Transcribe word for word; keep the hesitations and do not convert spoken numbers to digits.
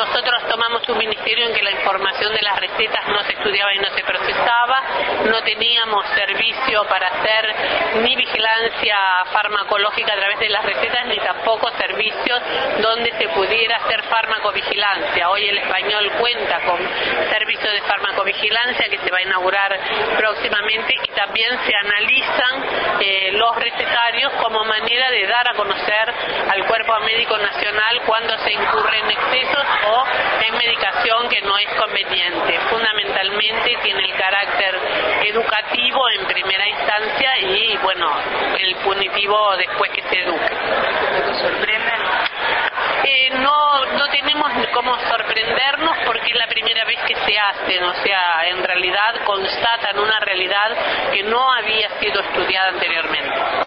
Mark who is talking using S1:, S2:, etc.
S1: nosotros tomamos un ministerio en que la información de las recetas no se estudiaba y no se procesaba, no teníamos servicio para hacer ni vigilancia farmacológica a través de las recetas, ni tampoco servicios donde se pudiera hacer farmacovigilancia. Hoy el español cuenta con servicios de farmacovigilancia que se va a inaugurar próximamente, y también se analizan eh, los recetarios como manera de dar a conocer al Cuerpo Médico Nacional cuando se incurre en excesos o en medicación que no es conveniente. Fundamentalmente tiene el carácter educativo en primera instancia y, bueno, el punitivo después que se eduque.
S2: ¿Te sorprende?
S1: Eh, no, no tenemos cómo sorprendernos porque es la primera vez que se hacen, o sea, en realidad constatan una realidad que no había sido estudiada anteriormente.